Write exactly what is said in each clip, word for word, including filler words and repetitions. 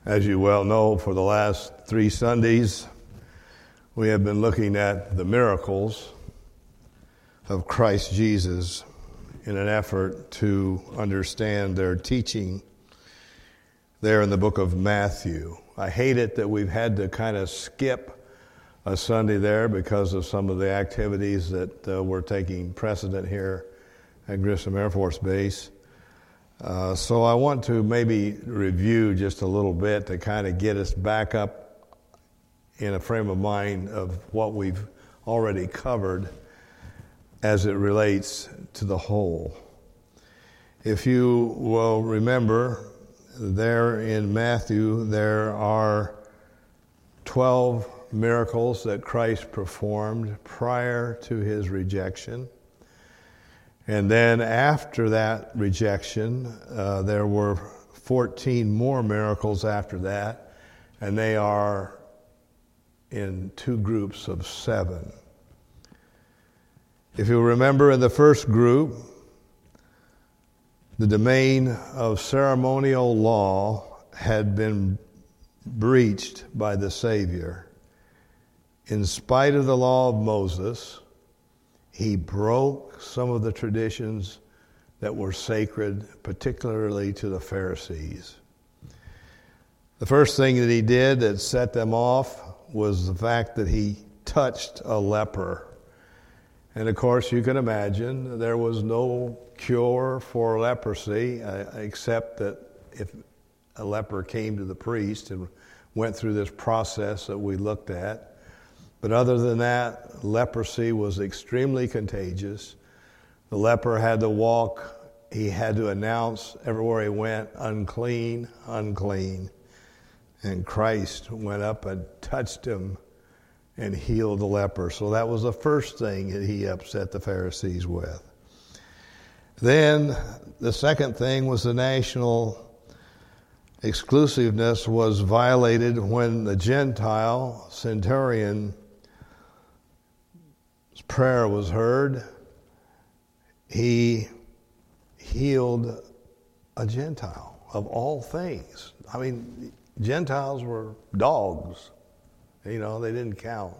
As you well know, for the last three Sundays, we have been looking at the miracles of Christ Jesus in an effort to understand their teaching there in the book of Matthew. I hate it that we've had to kind of skip a Sunday there because of some of the activities that uh, were taking precedent here at Grissom Air Force Base. Uh, so I want to maybe review just a little bit to kind of get us back up in a frame of mind of what we've already covered as it relates to the whole. If you will remember, there in Matthew, there are twelve miracles that Christ performed prior to his rejection. And then after that rejection, uh, there were fourteen more miracles after that, and they are in two groups of seven. If you remember, in the first group, the domain of ceremonial law had been breached by the Savior. In spite of the law of Moses, he broke some of the traditions that were sacred, particularly to the Pharisees. The first thing that he did that set them off was the fact that he touched a leper. And of course, you can imagine there was no cure for leprosy uh, except that if a leper came to the priest and went through this process that we looked at. But other than that, leprosy was extremely contagious. The leper had to walk, he had to announce everywhere he went, unclean, unclean. And Christ went up and touched him and healed the leper. So that was the first thing that he upset the Pharisees with. Then the second thing was the national exclusiveness was violated when the Gentile centurion prayer was heard. He healed a Gentile of all things. I mean, Gentiles were dogs. You know, they didn't count.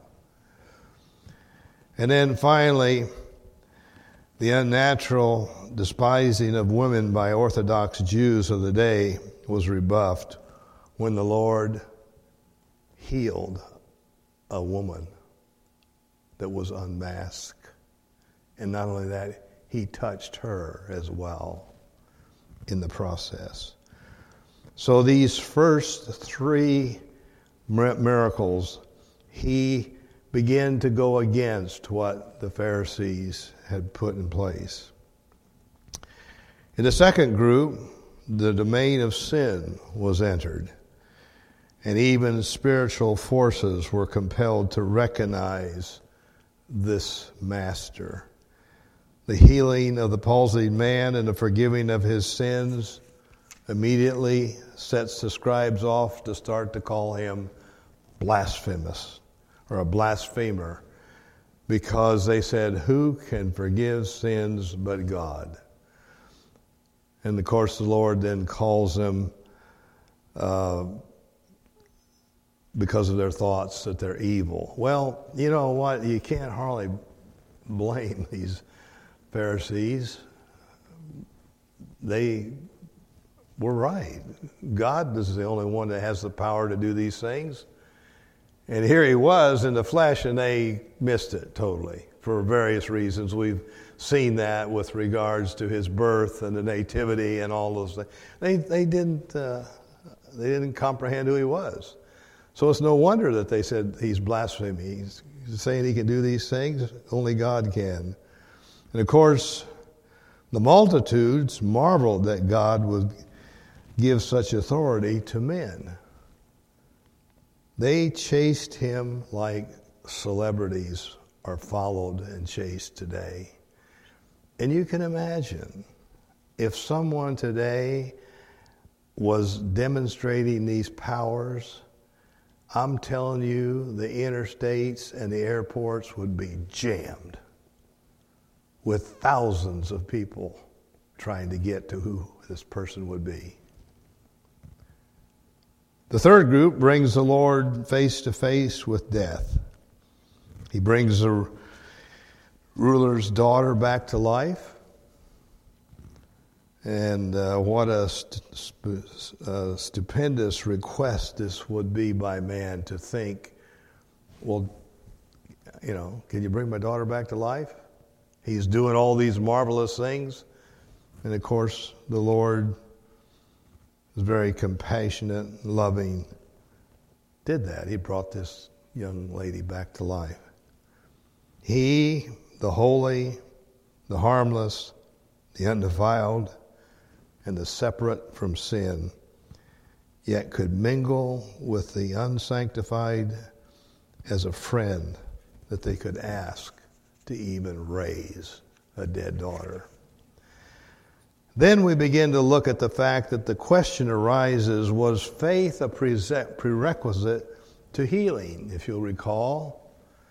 And then finally, the unnatural despising of women by Orthodox Jews of the day was rebuffed when the Lord healed a woman that was unmasked. And not only that, he touched her as well in the process. So these first three miracles, he began to go against what the Pharisees had put in place. In the second group, the domain of sin was entered, and even spiritual forces were compelled to recognize this master. The healing of the palsied man and the forgiving of his sins immediately sets the scribes off to start to call him blasphemous or a blasphemer, because they said, who can forgive sins but God? And of course the Lord then calls them uh, because of their thoughts that they're evil. Well, you know what? You can't hardly blame these Pharisees. They were right. God is the only one that has the power to do these things. And here he was in the flesh, and they missed it totally for various reasons. We've seen that with regards to his birth and the nativity and all those things. They they didn't uh, they didn't comprehend who he was. So it's no wonder that they said he's blaspheming. He's saying he can do these things. Only God can. And of course, the multitudes marveled that God would give such authority to men. They chased him like celebrities are followed and chased today. And you can imagine if someone today was demonstrating these powers, I'm telling you, the interstates and the airports would be jammed with thousands of people trying to get to who this person would be. The third group brings the Lord face to face with death. He brings the ruler's daughter back to life. And uh, what a st- uh, stupendous request this would be by man to think, well, you know, can you bring my daughter back to life? He's doing all these marvelous things. And of course, the Lord is very compassionate, loving, did that. He brought this young lady back to life. He, the holy, the harmless, the undefiled, and the separate from sin, yet could mingle with the unsanctified as a friend that they could ask to even raise a dead daughter. Then we begin to look at the fact that the question arises, was faith a prerequisite to healing, if you'll recall?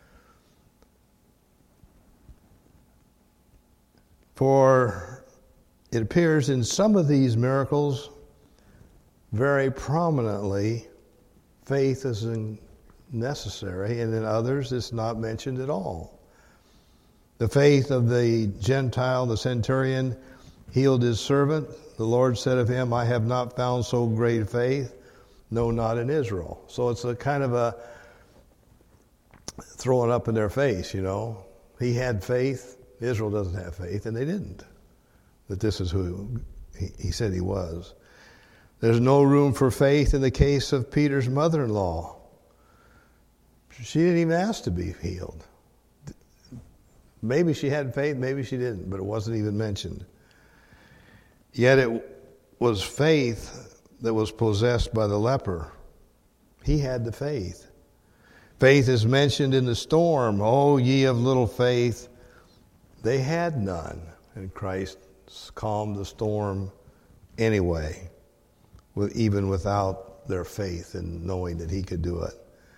For it appears in some of these miracles, very prominently, faith is necessary, and in others it's not mentioned at all. The faith of the Gentile, the centurion, healed his servant. The Lord said of him, I have not found so great faith, no, not in Israel. So it's a kind of a throwing up in their face, you know. He had faith, Israel doesn't have faith, and they didn't. That this is who he, he said he was. There's no room for faith in the case of Peter's mother-in-law. She didn't even ask to be healed. Maybe she had faith, maybe she didn't, but it wasn't even mentioned. Yet it was faith that was possessed by the leper. He had the faith. Faith is mentioned in the storm. Oh, ye of little faith. They had none. And Christ calmed the storm anyway, even without their faith in knowing that he could do it.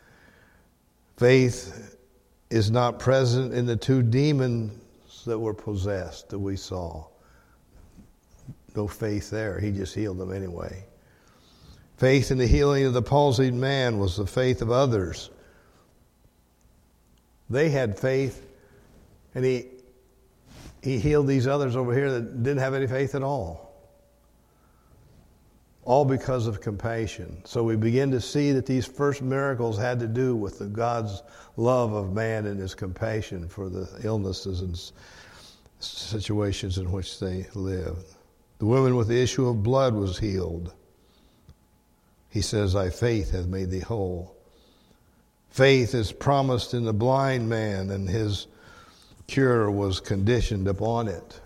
Faith is not present in the two demons that were possessed that we saw. No faith there. He just healed them anyway. Faith in the healing of the palsied man was the faith of others. They had faith, and he he healed these others over here that didn't have any faith at all. All because of compassion. So we begin to see that these first miracles had to do with the God's love of man and his compassion for the illnesses and situations in which they lived. The woman with the issue of blood was healed. He says, thy faith hath made thee whole. Faith is promised in the blind man, and his cure was conditioned upon it.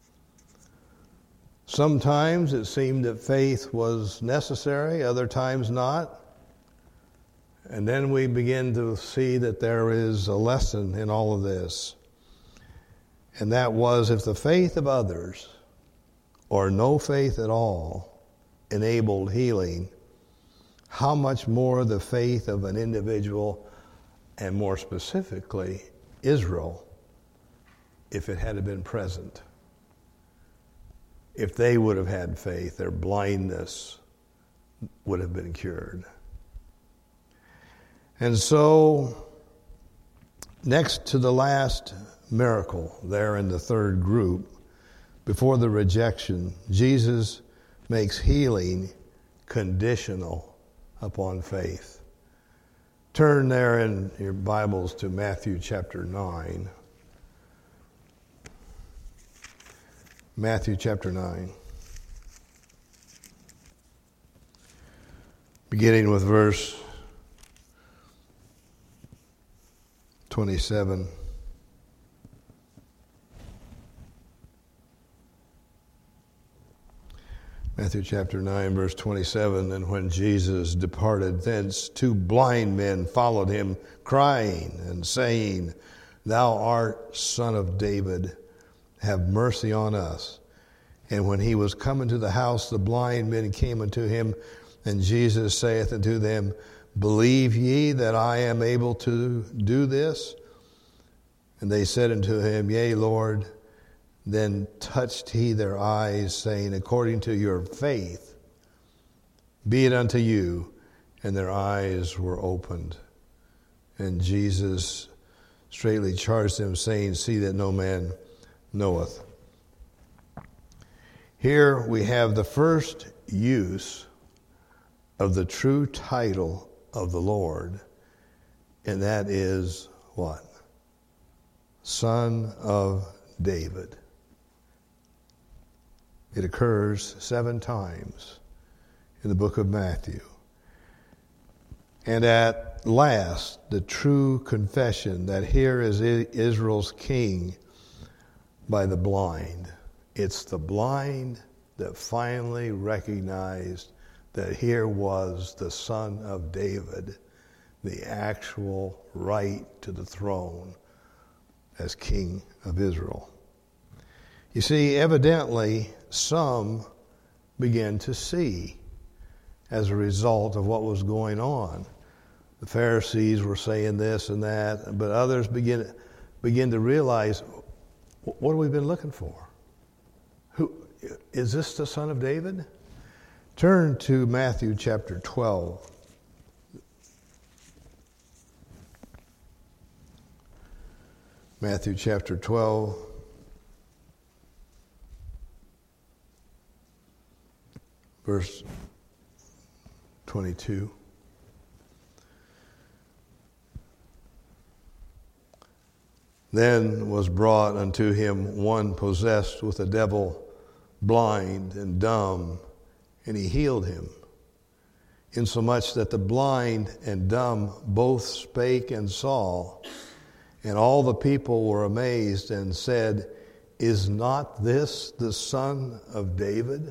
Sometimes it seemed that faith was necessary, other times not. And then we begin to see that there is a lesson in all of this. And that was, if the faith of others, or no faith at all, enabled healing, how much more the faith of an individual, and more specifically, Israel, if it had been present. If they would have had faith, their blindness would have been cured. And so, next to the last miracle there in the third group, before the rejection, Jesus makes healing conditional upon faith. Turn there in your Bibles to Matthew chapter nine. Matthew chapter nine. Beginning with verse twenty-seven. Matthew chapter nine, verse twenty-seven, and when Jesus departed thence, two blind men followed him, crying and saying, Thou art Son of David, have mercy on us. And when he was come into the house, the blind men came unto him, and Jesus saith unto them, Believe ye that I am able to do this? And they said unto him, Yea, Lord. Then touched he their eyes, saying, According to your faith, be it unto you. and their eyes were opened. And Jesus straightly charged them, saying, see that no man knoweth. Here we have the first use of the true title of the Lord, and that is what? Son of David. It occurs seven times in the book of Matthew. And at last, the true confession that here is Israel's king by the blind. It's the blind that finally recognized that here was the Son of David, the actual right to the throne as King of Israel. You see, evidently, some began to see as a result of what was going on. The Pharisees were saying this and that, but others begin, begin to realize, what have we been looking for? Who is this, the Son of David? Turn to Matthew chapter twelve. Matthew chapter twelve. Verse twenty-two. Then was brought unto him one possessed with a devil, blind and dumb, and he healed him, insomuch that the blind and dumb both spake and saw. And all the people were amazed and said, is not this the Son of David?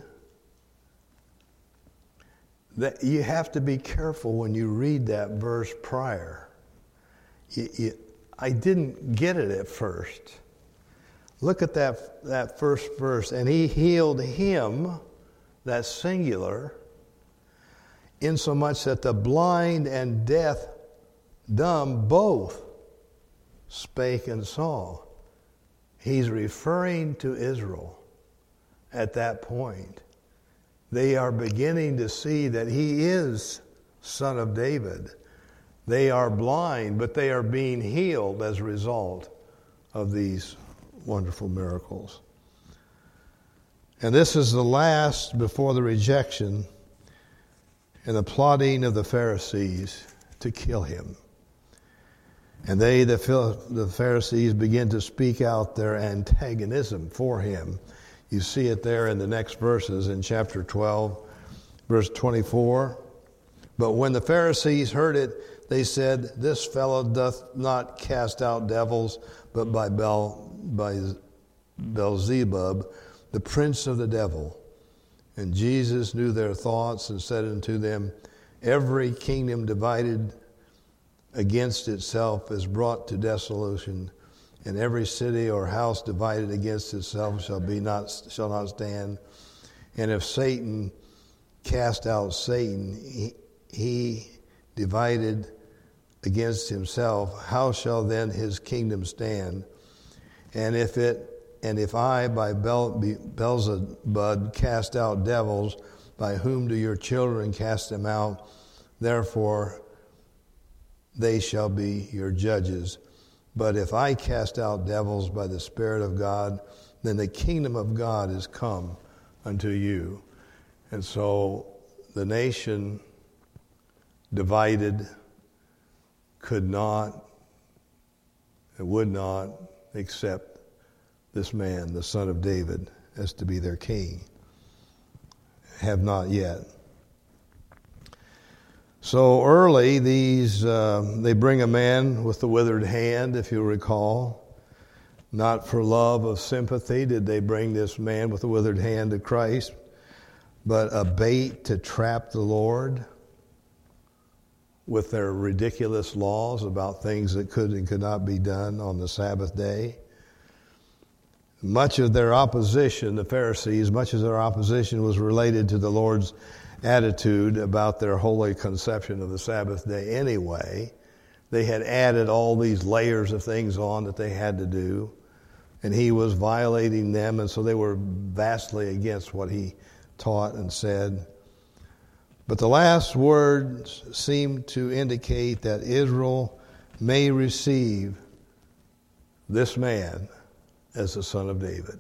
That you have to be careful when you read that verse prior. You, you, I didn't get it at first. Look at that, that first verse. And he healed him, that's singular, insomuch that the blind and deaf, dumb, both spake and saw. He's referring to Israel at that point. They are beginning to see that he is Son of David. They are blind, but they are being healed as a result of these wonderful miracles. And this is the last before the rejection and the plotting of the Pharisees to kill him. And they, the Pharisees, begin to speak out their antagonism for him. You see it there in the next verses in chapter twelve, verse twenty-four. But when the Pharisees heard it, they said, this fellow doth not cast out devils, but by, Bel, by Beelzebub, the prince of the devil. And Jesus knew their thoughts and said unto them, every kingdom divided against itself is brought to dissolution, and every city or house divided against itself shall be not shall not stand. And if Satan cast out Satan, he, he divided against himself, how shall then his kingdom stand? And if it and if I by Beelzebub cast out devils, by whom do your children cast them out? Therefore they shall be your judges. But if I cast out devils by the Spirit of God, then the kingdom of God is come unto you. And so the nation divided could not and would not accept this man, the Son of David, as to be their king. Have not yet. So early, these uh, they bring a man with the withered hand, if you recall. Not for love of sympathy did they bring this man with the withered hand to Christ, but a bait to trap the Lord with their ridiculous laws about things that could and could not be done on the Sabbath day. Much of their opposition, the Pharisees, much of their opposition was related to the Lord's attitude about their holy conception of the Sabbath day anyway. They had added all these layers of things on that they had to do, and he was violating them, and so they were vastly against what he taught and said. But the last words seem to indicate that Israel may receive this man as the son of David.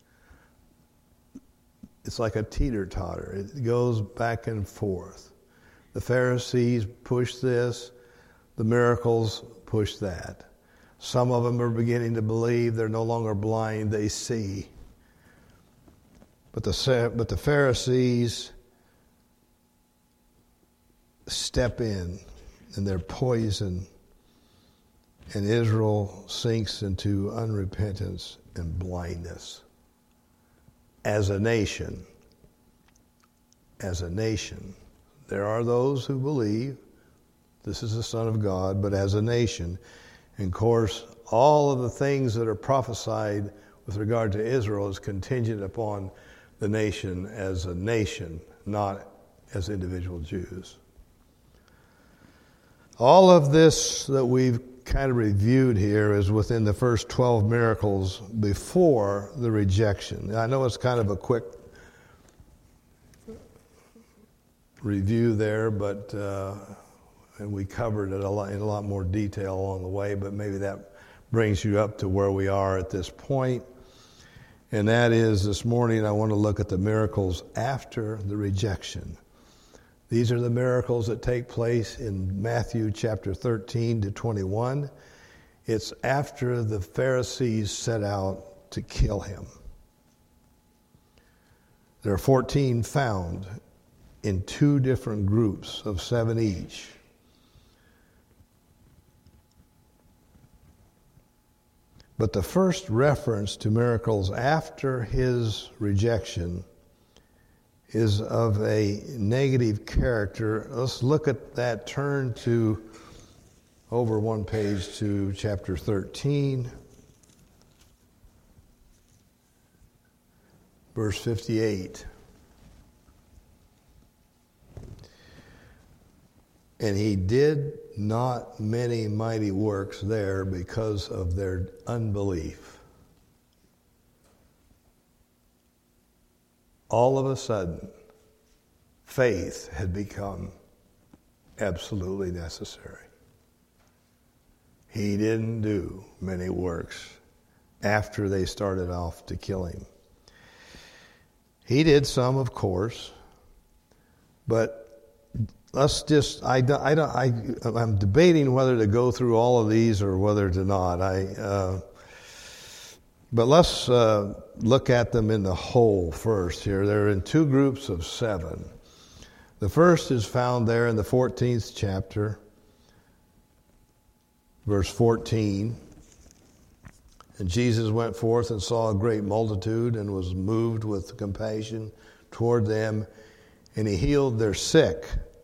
It's like a teeter-totter. It goes back and forth. The Pharisees push this. The miracles push that. Some of them are beginning to believe. They're no longer blind. They see. But the, but the Pharisees step in, and they're poison, and Israel sinks into unrepentance and blindness. As a nation, as a nation, there are those who believe this is the Son of God, but as a nation, and of course, all of the things that are prophesied with regard to Israel is contingent upon the nation as a nation, not as individual Jews. All of this that we've kind of reviewed here is within the first twelve miracles before the rejection. I know it's kind of a quick review there, but uh, and we covered it a lot, in a lot more detail along the way, but maybe that brings you up to where we are at this point. And that is, this morning I want to look at the miracles after the rejection. These are the miracles that take place in Matthew chapter thirteen to twenty-one. It's after the Pharisees set out to kill him. There are fourteen found in two different groups of seven each. But the first reference to miracles after his rejection is of a negative character. Let's look at that. Turn to over one page to chapter thirteen, verse fifty-eight. And he did not many mighty works there because of their unbelief. All of a sudden, faith had become absolutely necessary. He didn't do many works after they started off to kill him. He did some, of course, but let's just, I, I, I, I'm debating whether to go through all of these or whether to not. I, uh, but let's uh, look at them in the whole first here. They're in two groups of seven. The first is found there in the fourteenth chapter, verse fourteen. And Jesus went forth and saw a great multitude and was moved with compassion toward them, and he healed their sick.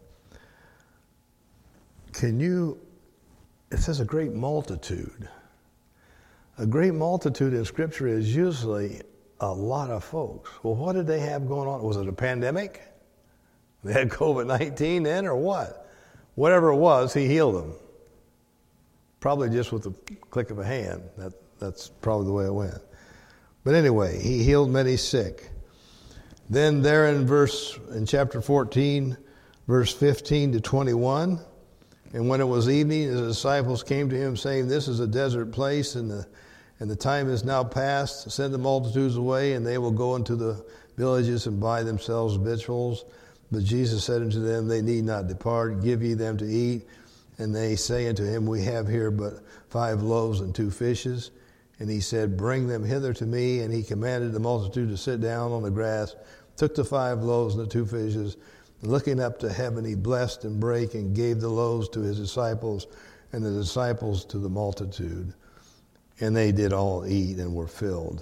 Can you, it says a great multitude. A great multitude in Scripture is usually a lot of folks. Well, what did they have going on? Was it a pandemic? They had covid nineteen then, or what? Whatever it was, he healed them. Probably just with the click of a hand. That, that's probably the way it went. But anyway, he healed many sick. Then there in verse, in chapter fourteen, verse fifteen to twenty-one, and when it was evening, his disciples came to him, saying, "This is a desert place, and the and the time is now past. Send the multitudes away, and they will go into the villages and buy themselves victuals." But Jesus said unto them, "They need not depart. Give ye them to eat." And they say unto him, "We have here but five loaves and two fishes." And he said, "Bring them hither to me." And he commanded the multitude to sit down on the grass, took the five loaves and the two fishes, and looking up to heaven, he blessed and brake and gave the loaves to his disciples, and the disciples to the multitude. And they did all eat and were filled.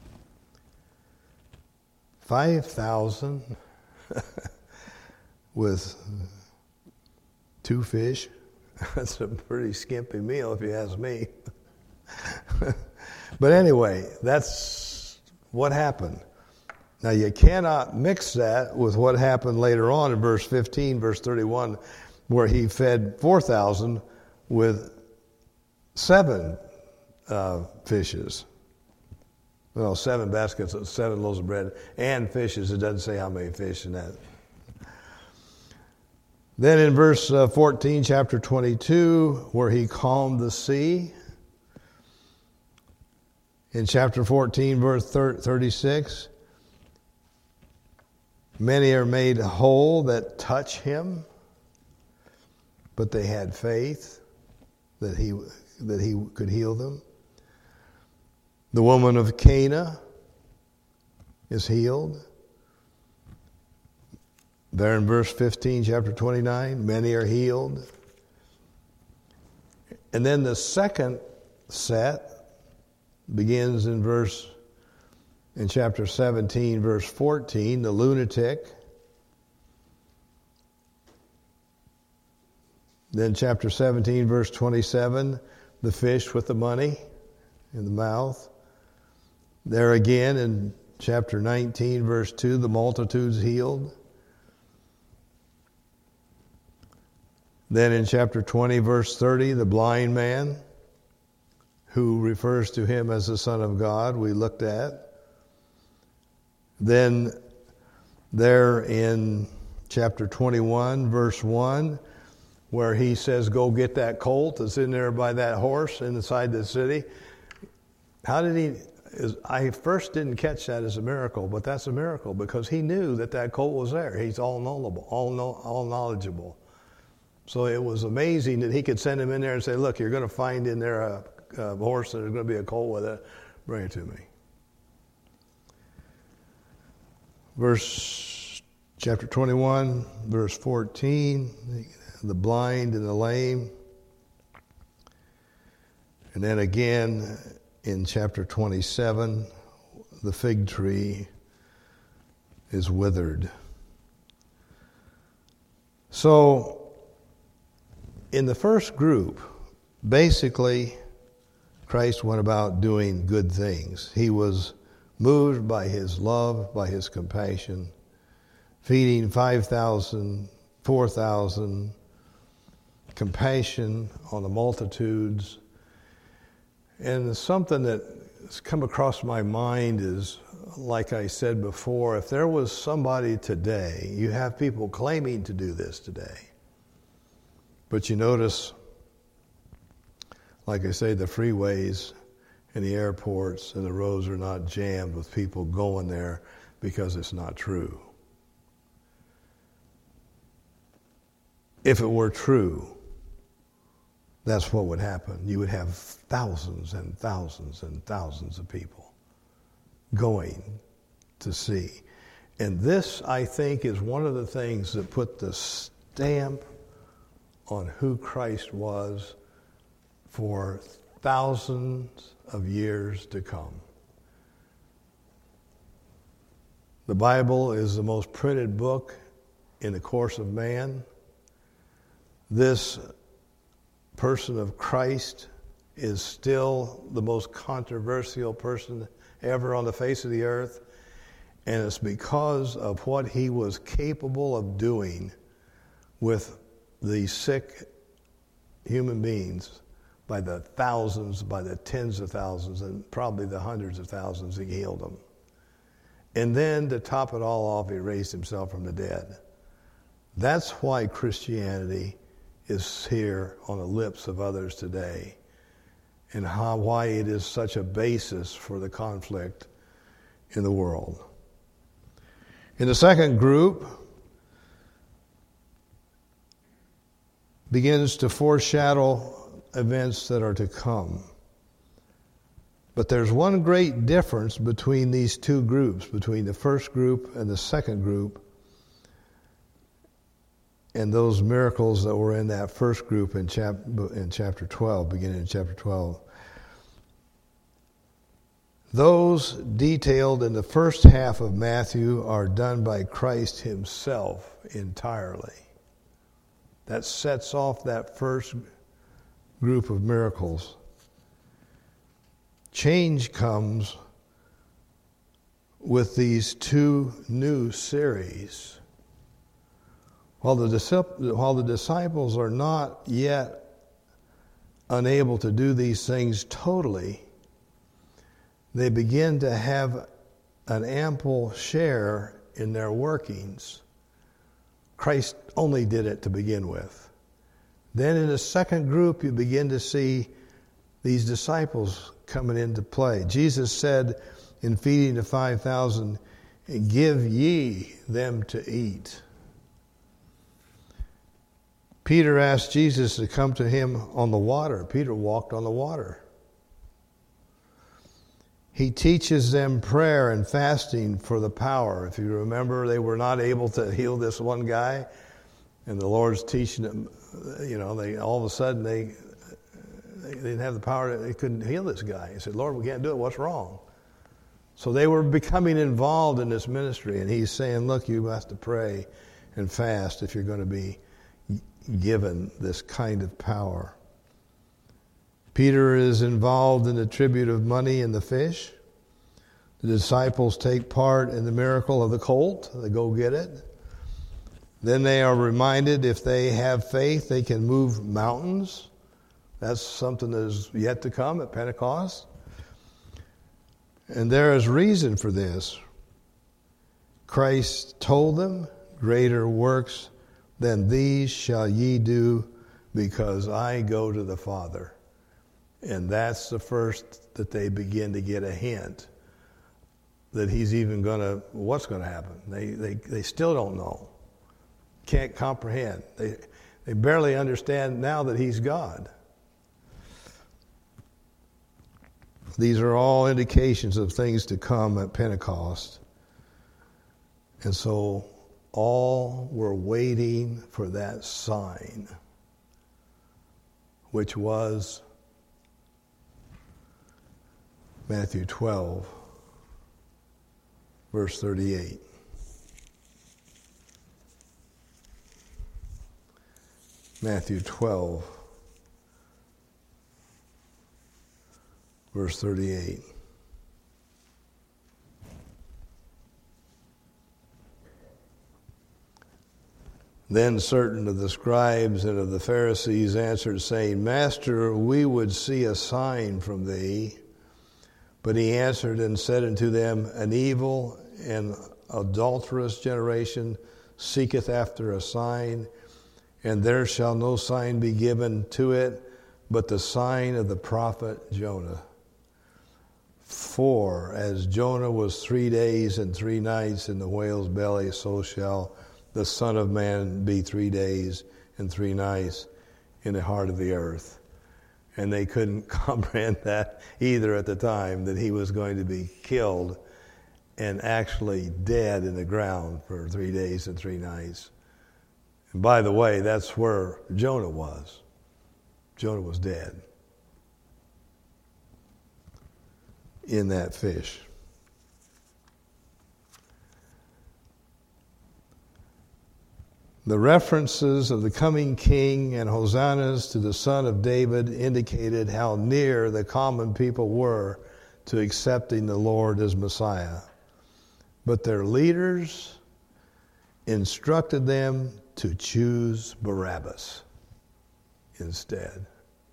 Five thousand with two fish. That's a pretty skimpy meal if you ask me. But anyway, that's what happened. Now you cannot mix that with what happened later on in verse fifteen, verse thirty-one, where he fed four thousand with seven uh, fishes. Well, seven baskets, seven loaves of bread, and fishes. It doesn't say how many fish in that. Then in verse uh, fourteen, chapter twenty-two, where he calmed the sea. In chapter fourteen, verse thirty-six, many are made whole that touch him, but they had faith that he that he could heal them. The woman of Cana is healed. There in verse fifteen, chapter twenty-nine, many are healed. And then the second set begins in verse, in chapter seventeen, verse fourteen, the lunatic. Then chapter seventeen, verse twenty-seven, the fish with the money in the mouth. There again in chapter nineteen, verse two, the multitudes healed. Then in chapter twenty, verse thirty, the blind man, who refers to him as the Son of God, we looked at. Then there in chapter twenty-one, verse one, where he says, go get that colt that's in there by that horse inside the city. How did he, is, I first didn't catch that as a miracle, but that's a miracle because he knew that that colt was there. He's all knowable, all, know, all knowledgeable. So it was amazing that he could send him in there and say, look, you're going to find in there a, a horse and there's going to be a colt with it. Bring it to me. Verse, chapter twenty-one, verse fourteen, the blind and the lame. And then again in chapter twenty-seven, the fig tree is withered. So, in the first group, basically, Christ went about doing good things. He was moved by his love, by his compassion, feeding five thousand, four thousand, compassion on the multitudes. And something that's come across my mind is, like I said before, if there was somebody today, you have people claiming to do this today. But you notice, like I say, the freeways and the airports and the roads are not jammed with people going there because it's not true. If it were true, that's what would happen. You would have thousands and thousands and thousands of people going to see. And this, I think, is one of the things that put the stamp on who Christ was for thousands of years to come. The Bible is the most printed book in the course of man. This person of Christ is still the most controversial person ever on the face of the earth, and it's because of what he was capable of doing with the sick human beings by the thousands, by the tens of thousands, and probably the hundreds of thousands. He healed them. And then to top it all off, he raised himself from the dead. That's why Christianity is here on the lips of others today, and how, why it is such a basis for the conflict in the world. In the second group, begins to foreshadow events that are to come. But there's one great difference between these two groups, between the first group and the second group, and those miracles that were in that first group in, chap- in chapter twelve, beginning in chapter twelve. Those detailed in the first half of Matthew are done by Christ himself entirely. That sets off that first group of miracles. Change comes with these two new series. While the, while the disciples are not yet unable to do these things totally, they begin to have an ample share in their workings Christ only did it to begin with. Then in the second group, you begin to see these disciples coming into play. Jesus said in feeding the five thousand, give ye them to eat. Peter asked Jesus to come to him on the water. Peter walked on the water. He teaches them prayer and fasting for the power. If you remember, they were not able to heal this one guy, and the Lord's teaching them, you know, they all of a sudden they, they didn't have the power, they couldn't heal this guy. He said, Lord, we can't do it, what's wrong? So they were becoming involved in this ministry, and he's saying, look, you have to pray and fast if you're going to be given this kind of power. Peter is involved in the tribute of money and the fish. The disciples take part in the miracle of the colt. They go get it. Then they are reminded if they have faith, they can move mountains. That's something that is yet to come at Pentecost. And there is reason for this. Christ told them, greater works than these shall ye do, because I go to the Father. And that's the first that they begin to get a hint that he's even going to, what's going to happen. They, they, they still don't know. Can't comprehend. They, they barely understand now that he's God. These are all indications of things to come at Pentecost. And so all were waiting for that sign, which was Matthew twelve, verse thirty-eight. Matthew twelve, verse thirty-eight. Then certain of the scribes and of the Pharisees answered, saying, Master, we would see a sign from thee. But he answered and said unto them, An evil and adulterous generation seeketh after a sign, and there shall no sign be given to it, but the sign of the prophet Jonah. For as Jonah was three days and three nights in the whale's belly, so shall the Son of Man be three days and three nights in the heart of the earth. And they couldn't comprehend that either at the time, that he was going to be killed and actually dead in the ground for three days and three nights. And by the way, that's where Jonah was. Jonah was dead in that fish. The references of the coming king and hosannas to the Son of David indicated how near the common people were to accepting the Lord as Messiah. But their leaders instructed them to choose Barabbas instead.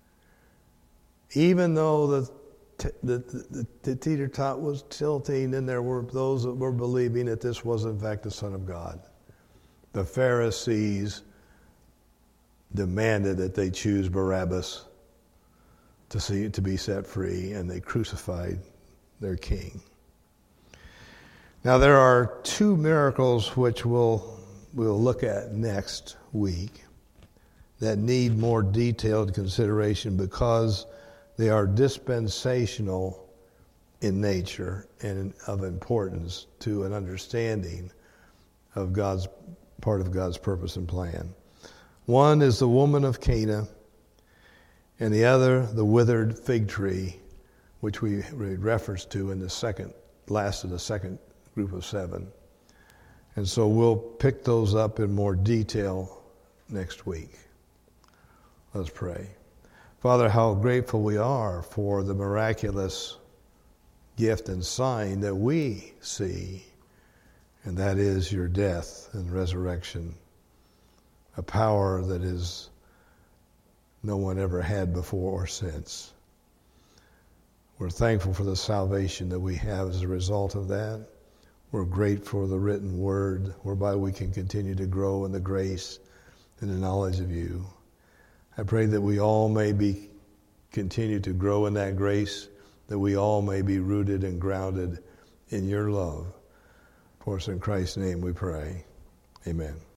Even though the, the, the, the teeter-tot was tilting, and there were those that were believing that this was in fact the Son of God. The Pharisees demanded that they choose Barabbas to see to be set free, and they crucified their king. Now there are two miracles which we'll we'll look at next week that need more detailed consideration because they are dispensational in nature and of importance to an understanding of God's part of God's purpose and plan. One is the woman of Cana, and the other, the withered fig tree, which we read reference to in the second, last of the second group of seven. And so we'll pick those up in more detail next week. Let's pray. Father, how grateful we are for the miraculous gift and sign that we see, and that is your death and resurrection, a power that is no one ever had before or since. We're thankful for the salvation that we have as a result of that. We're grateful for the written word whereby we can continue to grow in the grace and the knowledge of you. I pray that we all may be continue to grow in that grace, that we all may be rooted and grounded in your love. For us in Christ's name we pray. Amen.